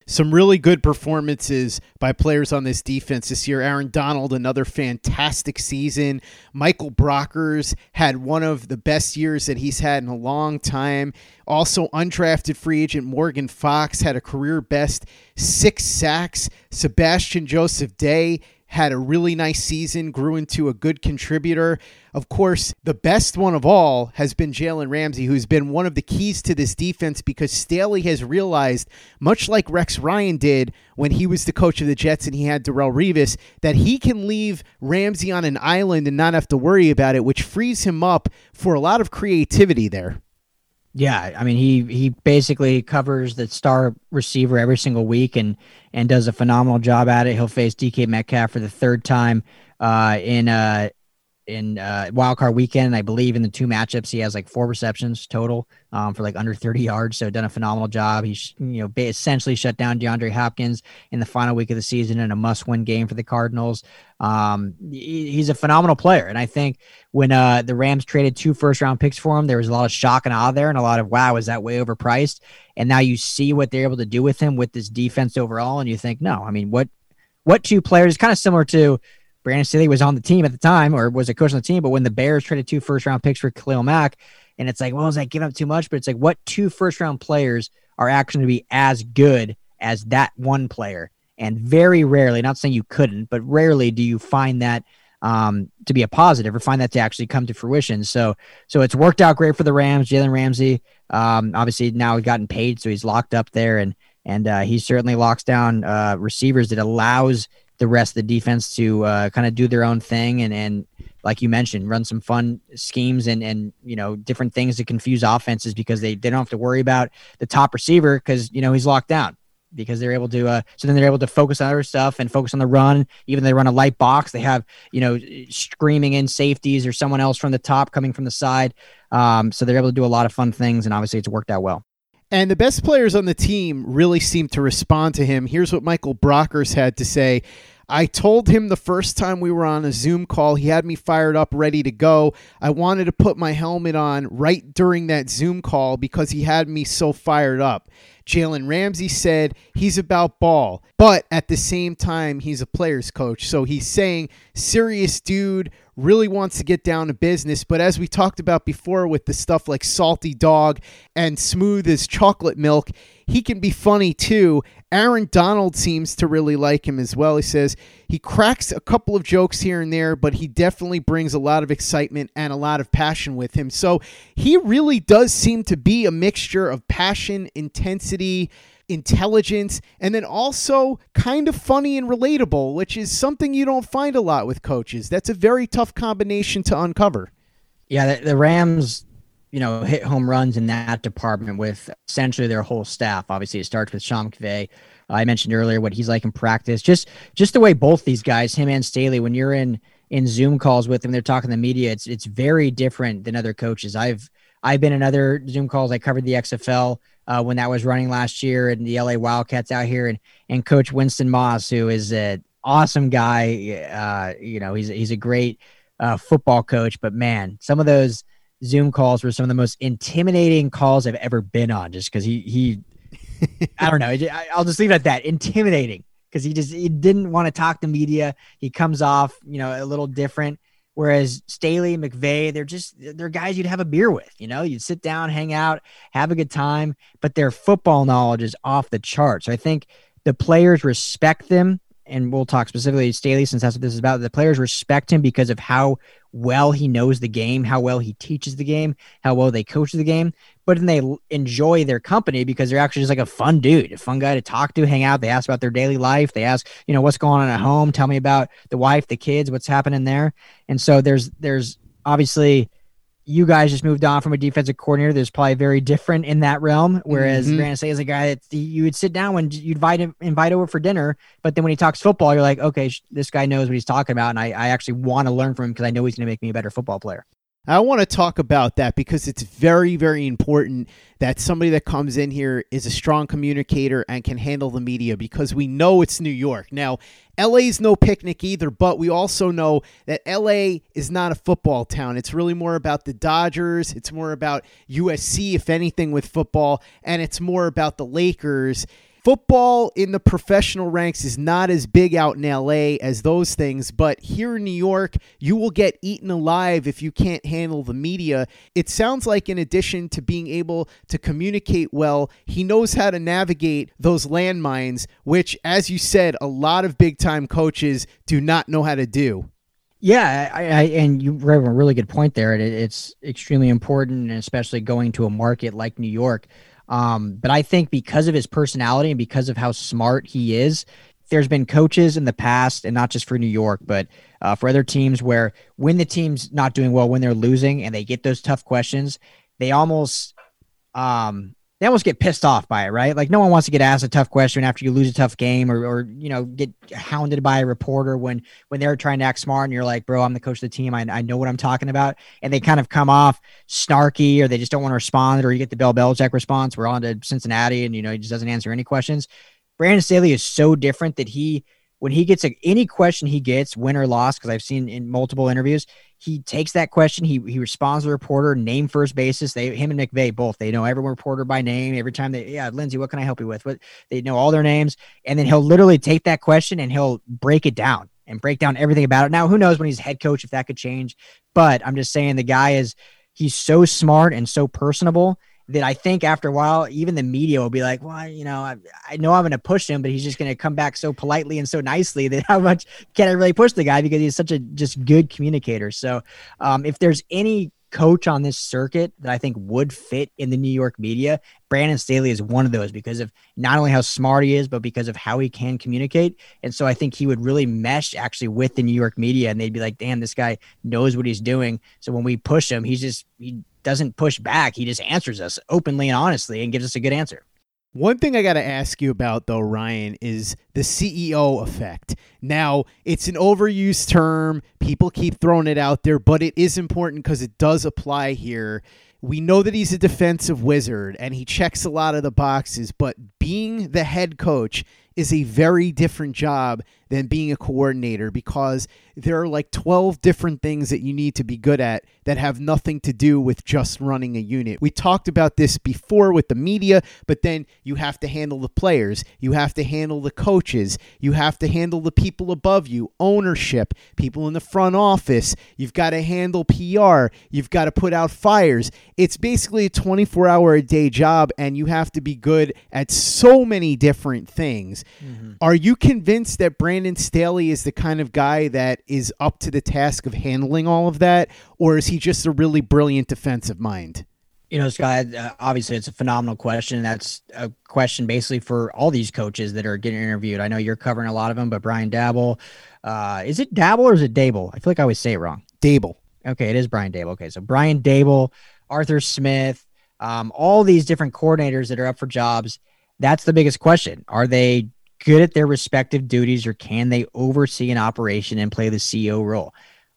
some really good performances by players on this defense this year. Aaron Donald, another fantastic season. Michael Brockers had one of the best years that he's had in a long time. Also, undrafted free agent Morgan Fox had a career best six sacks. Sebastian Joseph Day had a really nice season, grew into a good contributor. Of course, the best one of all has been Jalen Ramsey, who's been one of the keys to this defense because Staley has realized, much like Rex Ryan did when he was the coach of the Jets and he had Darrelle Revis, that he can leave Ramsey on an island and not have to worry about it, which frees him up for a lot of creativity there. Yeah, I mean, he he basically covers the star receiver every single week and and does a phenomenal job at it. He'll face D K Metcalf for the third time uh, in uh, in uh, wildcard weekend. I believe in the two matchups, he has like four receptions total um, for like under thirty yards. So done a phenomenal job. He's you know essentially shut down DeAndre Hopkins in the final week of the season in a must-win game for the Cardinals. Um, he, he's a phenomenal player, and I think when uh, the Rams traded two first-round picks for him, there was a lot of shock and awe there, and a lot of wow, is that way overpriced? And now you see what they're able to do with him with this defense overall, and you think, no, I mean, what what two players? Kind of similar to Brandon Staley was on the team at the time, or was a coach on the team, but when the Bears traded two first-round picks for Khalil Mack, and it's like, well, is that giving up too much? But it's like, what two first-round players are actually going to be as good as that one player? And very rarely, not saying you couldn't, but rarely do you find that um, to be a positive or find that to actually come to fruition. So so it's worked out great for the Rams. Jalen Ramsey, um, obviously now he's gotten paid, so he's locked up there, and and uh, he certainly locks down uh, receivers that allows the rest of the defense to uh, kind of do their own thing and, and like you mentioned, run some fun schemes and, and you know, different things to confuse offenses because they, they don't have to worry about the top receiver because, you know, he's locked down. Because they're able to, uh, so then they're able to focus on other stuff and focus on the run. Even they run a light box, they have, you know, screaming in safeties or someone else from the top coming from the side. Um, so they're able to do a lot of fun things, and obviously it's worked out well. And the best players on the team really seem to respond to him. Here's what Michael Brockers had to say. I told him the first time we were on a Zoom call, he had me fired up, ready to go. I wanted to put my helmet on right during that Zoom call because he had me so fired up. Jalen Ramsey said he's about ball, but at the same time, he's a player's coach. So he's saying serious dude, really wants to get down to business. But as we talked about before with the stuff like salty dog and smooth as chocolate milk, he can be funny too. Aaron Donald seems to really like him as well. He says he cracks a couple of jokes here and there, but he definitely brings a lot of excitement and a lot of passion with him. So he really does seem to be a mixture of passion, intensity, intelligence, and then also kind of funny and relatable, which is something you don't find a lot with coaches. That's a very tough combination to uncover. Yeah, the, the Rams, you know, hit home runs in that department with essentially their whole staff. Obviously, it starts with Sean McVay. Uh, I mentioned earlier what he's like in practice. Just just the way both these guys, him and Staley, when you're in in Zoom calls with them, they're talking to the media. It's it's very different than other coaches. I've I've been in other Zoom calls. I covered the X F L uh, when that was running last year, and the L A Wildcats out here, and and Coach Winston Moss, who is an awesome guy. Uh, you know, he's he's a great uh, football coach. But man, some of those Zoom calls were some of the most intimidating calls I've ever been on, just because he, he, I don't know. I'll just leave it at that. Intimidating. Because he just, he didn't want to talk to media. He comes off, you know, a little different. Whereas Staley, McVay, they're just, they're guys you'd have a beer with, you know, you'd sit down, hang out, have a good time, but their football knowledge is off the charts. So I think the players respect them. And we'll talk specifically Staley, since that's what this is about. The players respect him because of how well he knows the game, how well he teaches the game, how well they coach the game. But then they enjoy their company because they're actually just like a fun dude, a fun guy to talk to, hang out. They ask about their daily life. They ask, you know, what's going on at home? Tell me about the wife, the kids, what's happening there. And so there's there's obviously, you guys just moved on from a defensive coordinator. There's probably very different in that realm. Whereas mm-hmm. Brandon Staley is a guy that you would sit down when you'd invite him, invite over for dinner. But then when he talks football, you're like, okay, this guy knows what he's talking about. And I, I actually want to learn from him because I know he's going to make me a better football player. I want to talk about that because it's very, very important that somebody that comes in here is a strong communicator and can handle the media, because we know it's New York. Now, L A's no picnic either, but we also know that L A is not a football town. It's really more about the Dodgers. It's more about U S C, if anything, with football, and it's more about the Lakers. Football in the professional ranks is not as big out in L A as those things, but here in New York, you will get eaten alive if you can't handle the media. It sounds like in addition to being able to communicate well, he knows how to navigate those landmines, which, as you said, a lot of big-time coaches do not know how to do. Yeah, I, I, and you have a really good point there. It, it's extremely important, and especially going to a market like New York. Um, but I think because of his personality and because of how smart he is, there's been coaches in the past, and not just for New York, but uh, for other teams where when the team's not doing well, when they're losing and they get those tough questions, they almost um, they almost get pissed off by it, right? Like no one wants to get asked a tough question after you lose a tough game or, or you know, get hounded by a reporter when when they're trying to act smart and you're like, bro, I'm the coach of the team. I, I know what I'm talking about. And they kind of come off snarky or they just don't want to respond, or you get the Bill Belichick response. We're on to Cincinnati and, you know, he just doesn't answer any questions. Brandon Staley is so different that he, when he gets a, any question he gets, win or loss, because I've seen in multiple interviews, he takes that question, he he responds to the reporter, name first basis. They, him and McVay both, they know every reporter by name. Every time they, yeah, Lindsay, what can I help you with? What they know all their names, and then he'll literally take that question and he'll break it down and break down everything about it. Now, who knows when he's head coach if that could change? But I'm just saying the guy is he's so smart and so personable that I think after a while, even the media will be like, well, you know, I, I know I'm going to push him, but he's just going to come back so politely and so nicely that how much can I really push the guy, because he's such a just good communicator. So um, if there's any coach on this circuit that I think would fit in the New York media, Brandon Staley is one of those, because of not only how smart he is, but because of how he can communicate. And so I think he would really mesh actually with the New York media, and they'd be like, damn, this guy knows what he's doing. So when we push him, he's just, he doesn't push back. He just answers us openly and honestly and gives us a good answer. One thing I got to ask you about, though, Ryan, is the C E O effect. Now, it's an overused term. People keep throwing it out there, but it is important because it does apply here. We know that he's a defensive wizard and he checks a lot of the boxes, but being the head coach is a very different job than being a coordinator, because there are like twelve different things that you need to be good at that have nothing to do with just running a unit. We talked about this before with the media, but then you have to handle the players, you have to handle the coaches, you have to handle the people above you, ownership, people in the front office, you've got to handle P R, you've got to put out fires. It's basically a twenty-four hour a day job, and you have to be good at so many different things. Mm-hmm. Are you convinced that Brandon Staley is the kind of guy that is up to the task of handling all of that, or is he just a really brilliant defensive mind? You know, Scott, uh, obviously it's a phenomenal question. That's a question basically for all these coaches that are getting interviewed. I know you're covering a lot of them, but Brian Daboll, uh, is it Daboll or is it Daboll? I feel like I always say it wrong. Daboll. Okay, it is Brian Daboll. Okay, so Brian Daboll, Arthur Smith, um, all these different coordinators that are up for jobs. That's the biggest question. Are they good at their respective duties, or can they oversee an operation and play the C E O role?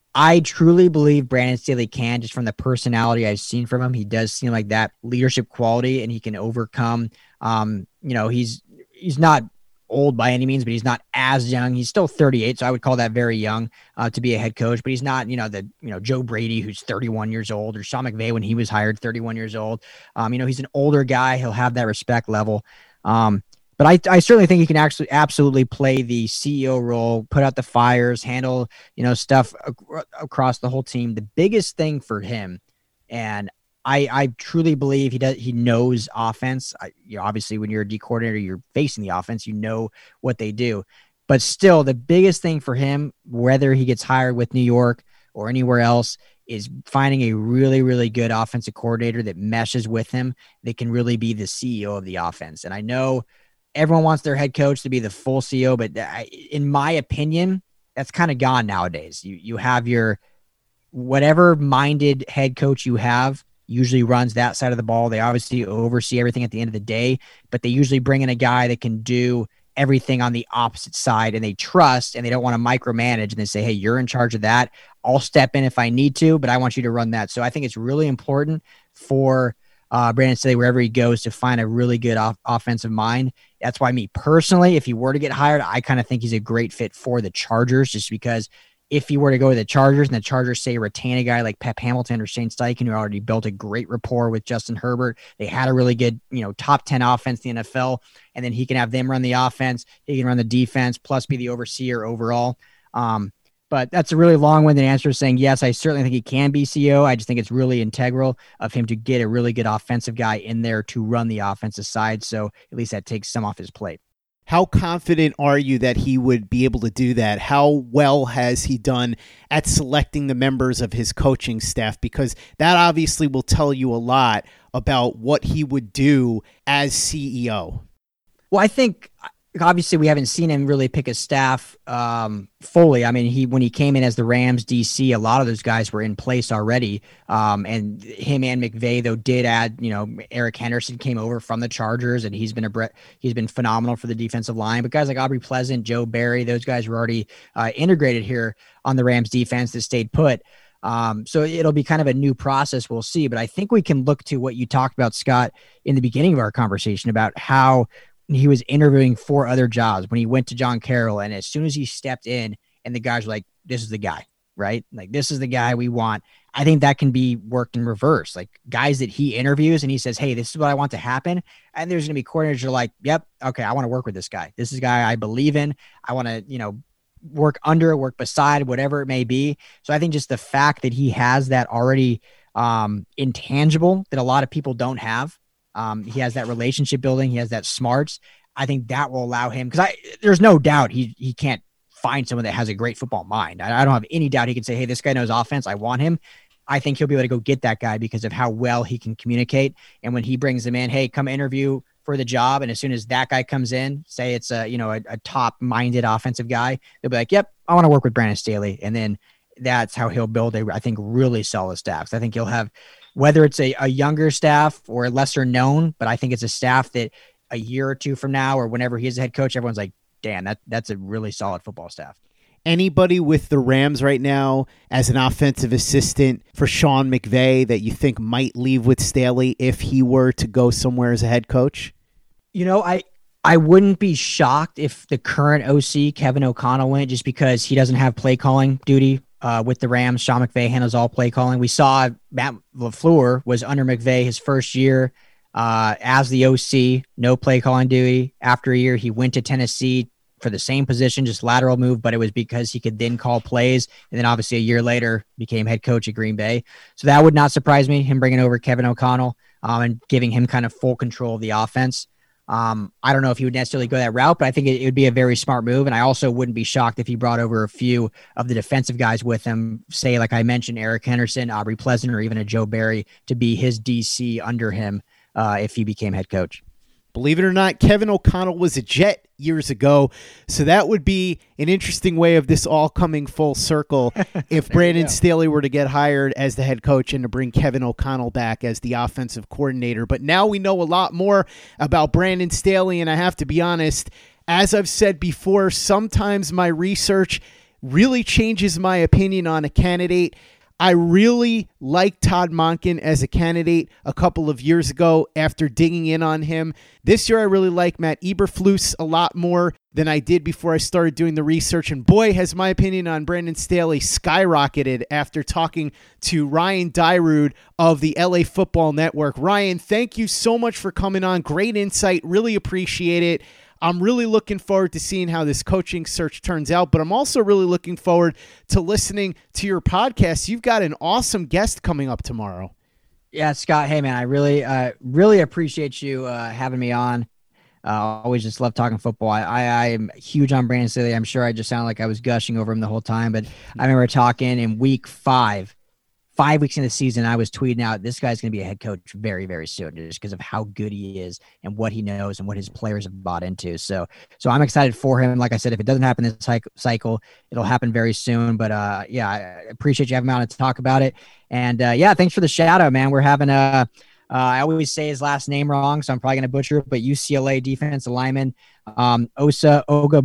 I truly believe Brandon Staley can, just from the personality I've seen from him. He does seem like that leadership quality, and he can overcome, um, you know, he's, he's not old by any means, but he's not as young. He's still thirty-eight. So I would call that very young uh, to be a head coach, but he's not, you know, the, you know, Joe Brady, who's thirty-one years old, or Sean McVay when he was hired, thirty-one years old. Um, you know, he's an older guy. He'll have that respect level. Um, But I, I certainly think he can actually absolutely play the C E O role, put out the fires, handle, you know, stuff ac- across the whole team. The biggest thing for him, and I, I truly believe he does, he knows offense. I, you know, obviously when you're a D coordinator, you're facing the offense, you know what they do. But still, the biggest thing for him, whether he gets hired with New York or anywhere else, is finding a really, really good offensive coordinator that meshes with him, that can really be the C E O of the offense. And I know everyone wants their head coach to be the full C E O, but in my opinion, that's kind of gone nowadays. You you have your whatever minded head coach you have usually runs that side of the ball. They obviously oversee everything at the end of the day, but they usually bring in a guy that can do everything on the opposite side, and they trust, and they don't want to micromanage, and they say, hey, you're in charge of that. I'll step in if I need to, but I want you to run that. So I think it's really important for Uh, Brandon Staley, wherever he goes, to find a really good off- offensive mind. That's why me personally, if he were to get hired, I kind of think he's a great fit for the Chargers, just because if he were to go to the Chargers and the Chargers say retain a guy like Pep Hamilton or Shane Steichen, who already built a great rapport with Justin Herbert, they had a really good, you know, top ten offense in the N F L, and then he can have them run the offense, he can run the defense, plus be the overseer overall. Um, But that's a really long-winded answer saying, yes, I certainly think he can be C E O. I just think it's really integral of him to get a really good offensive guy in there to run the offensive side. So at least that takes some off his plate. How confident are you that he would be able to do that? How well has he done at selecting the members of his coaching staff? Because that obviously will tell you a lot about what he would do as C E O. Well, I think obviously we haven't seen him really pick a staff um, fully. I mean, he when he came in as the Rams D C, a lot of those guys were in place already. Um, and him and McVay, though, did add, you know, Eric Henderson came over from the Chargers, and he's been a he's been phenomenal for the defensive line. But guys like Aubrey Pleasant, Joe Barry, those guys were already uh, integrated here on the Rams defense that stayed put. Um, so it'll be kind of a new process. We'll see. But I think we can look to what you talked about, Scott, in the beginning of our conversation about how he was interviewing for other jobs when he went to John Carroll. And as soon as he stepped in and the guys were like, this is the guy, right? Like, this is the guy we want. I think that can be worked in reverse. Like guys that he interviews and he says, hey, this is what I want to happen. And there's going to be coordinators who are like, yep. Okay. I want to work with this guy. This is a guy I believe in. I want to, you know, work under, work beside, whatever it may be. So I think just the fact that he has that already um, intangible that a lot of people don't have. Um, he has that relationship building. He has that smarts. I think that will allow him, because I there's no doubt he he can't find someone that has a great football mind. I, I don't have any doubt he can say, hey, this guy knows offense. I want him. I think he'll be able to go get that guy because of how well he can communicate. And when he brings them in, hey, come interview for the job. And as soon as that guy comes in, say it's a, you know, a, a top-minded offensive guy, they'll be like, yep, I want to work with Brandon Staley. And then that's how he'll build a, I think, really solid staff. I think he'll have, whether it's a, a younger staff or lesser known, but I think it's a staff that a year or two from now or whenever he is a head coach, everyone's like, damn, that that's a really solid football staff. Anybody with the Rams right now as an offensive assistant for Sean McVay that you think might leave with Staley if he were to go somewhere as a head coach? You know, I I wouldn't be shocked if the current O C, Kevin O'Connell, went, just because he doesn't have play calling duty uh, with the Rams. Sean McVay handles all play calling. We saw Matt LaFleur was under McVay his first year uh, as the O C, no play calling duty. After a year, he went to Tennessee for the same position, just lateral move, but it was because he could then call plays. And then obviously a year later became head coach at Green Bay. So that would not surprise me, him bringing over Kevin O'Connell um, and giving him kind of full control of the offense. Um, I don't know if he would necessarily go that route, but I think it, it would be a very smart move. And I also wouldn't be shocked if he brought over a few of the defensive guys with him, say, like I mentioned, Eric Henderson, Aubrey Pleasant, or even a Joe Barry to be his D C under him uh, if he became head coach. Believe it or not, Kevin O'Connell was a Jet years ago, so that would be an interesting way of this all coming full circle if Brandon Staley were to get hired as the head coach and to bring Kevin O'Connell back as the offensive coordinator. But now we know a lot more about Brandon Staley, and I have to be honest, as I've said before, sometimes my research really changes my opinion on a candidate. I really liked Todd Monken as a candidate a couple of years ago after digging in on him. This year, I really like Matt Eberflus a lot more than I did before I started doing the research. And boy, has my opinion on Brandon Staley skyrocketed after talking to Ryan Dyrud of the L A Football Network. Ryan, thank you so much for coming on. Great insight. Really appreciate it. I'm really looking forward to seeing how this coaching search turns out, but I'm also really looking forward to listening to your podcast. You've got an awesome guest coming up tomorrow. Yeah, Scott. Hey, man, I really, uh, really appreciate you uh, having me on. Uh, I always just love talking football. I, I, I am huge on Brandon Staley. I'm sure I just sounded like I was gushing over him the whole time, but I remember talking in week five, five weeks into the season, I was tweeting out, this guy's going to be a head coach very, very soon, just because of how good he is and what he knows and what his players have bought into. So, so I'm excited for him. Like I said, if it doesn't happen this cycle, it'll happen very soon. But uh, yeah, I appreciate you having me on to talk about it. And uh, yeah, thanks for the shout out, man. We're having a, uh, I always say his last name wrong, so I'm probably going to butcher it, but U C L A defensive lineman, um, Osa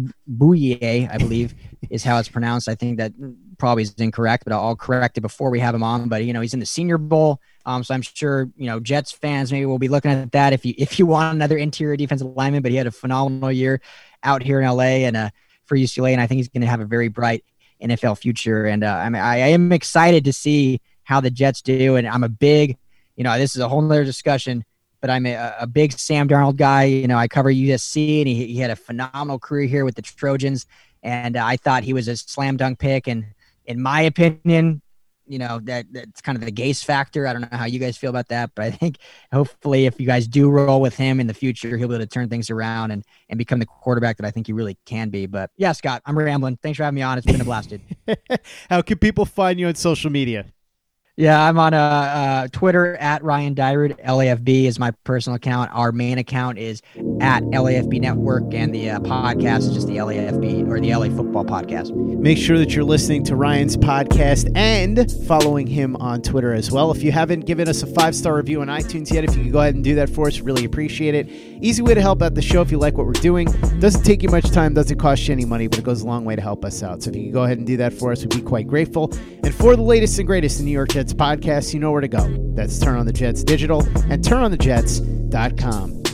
Ogabuye, I believe is how it's pronounced. I think that probably is incorrect, but I'll correct it before we have him on. But, you know, he's in the Senior Bowl. Um, so I'm sure, you know, Jets fans maybe will be looking at that if you, if you want another interior defensive lineman, but he had a phenomenal year out here in L A and uh, for U C L A. And I think he's going to have a very bright N F L future. And uh, I mean, I, I am excited to see how the Jets do. And I'm a big, you know, this is a whole nother discussion, but I'm a, a big Sam Darnold guy. You know, I cover U S C, and he, he had a phenomenal career here with the Trojans. And uh, I thought he was a slam dunk pick. And in my opinion, you know, that that's kind of the Gase factor. I don't know how you guys feel about that, but I think hopefully if you guys do roll with him in the future, he'll be able to turn things around and, and become the quarterback that I think he really can be. But yeah, Scott, I'm rambling. Thanks for having me on. It's been a blast, dude. How can people find you on social media? Yeah, I'm on uh, uh, Twitter at Ryan Dyrud. L A F B is my personal account. Our main account is at L A F B Network, and the uh, podcast is just the L A F B or the L A Football Podcast. Make sure that you're listening to Ryan's podcast and following him on Twitter as well. If you haven't given us a five-star review on iTunes yet, if you could go ahead and do that for us, really appreciate it. Easy way to help out the show if you like what we're doing. Doesn't take you much time, doesn't cost you any money, but it goes a long way to help us out. So if you could go ahead and do that for us, we'd be quite grateful. And for the latest and greatest in New York Jets podcasts, you know where to go. That's Turn on the Jets Digital and turn on the jets dot com.